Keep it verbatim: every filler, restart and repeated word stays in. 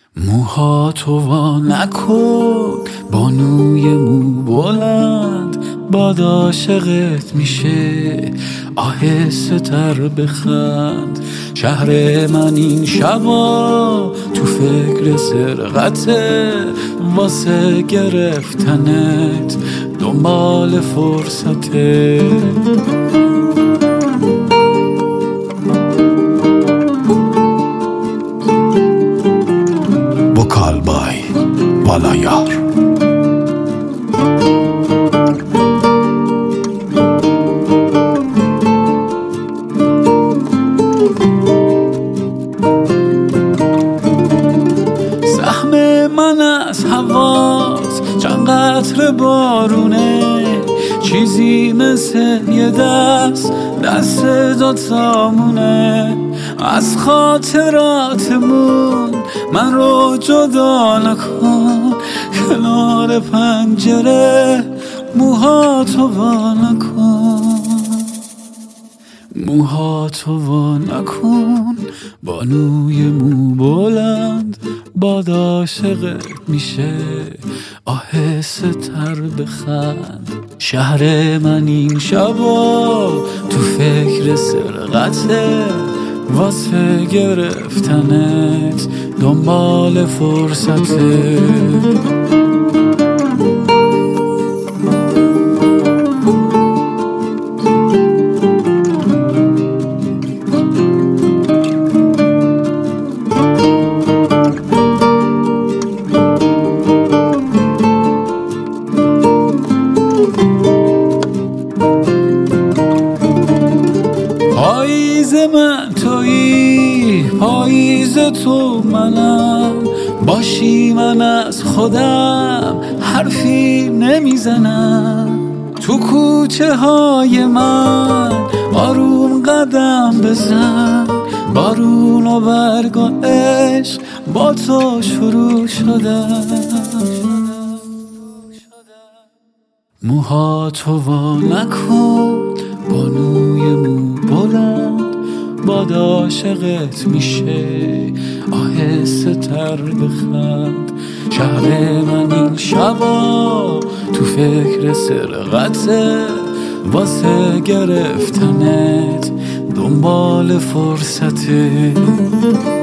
موهاتو وا نکن بانوی مو بلند، باد عاشقت میشه آهسته تر بخند. شهر من این شبا تو فکر سرقته، واسه گرفتنت دنبال فرصته. وکال بای والایار. سهم من از هوات چند قطره بارونه، چیزی مثل یه دست دست دوتامونه. از خاطراتمون من رو جدا نکن، کنار پنجره موهاتو وا نکن. موهاتو وا نکن بانوی مو بلند، باد عاشقت میشه آهسته تر بخند. شهر من این شبا تو فکر سرقته، واسه گرفتنت دنبال فرصته. پاییز من تویی، پاییز تو منم، باشی من از خودم حرفی نمیزنم. تو کوچه های من آروم قدم بزن، بارون و برگ و عشق با تو شروع شدن. موهاتو وا نکن بانوی مو بلند، باد عاشقت میشه آهسته تر بخند. شهر من این شبا تو فکر سرقته، واسه گرفتنت دنبال فرصته.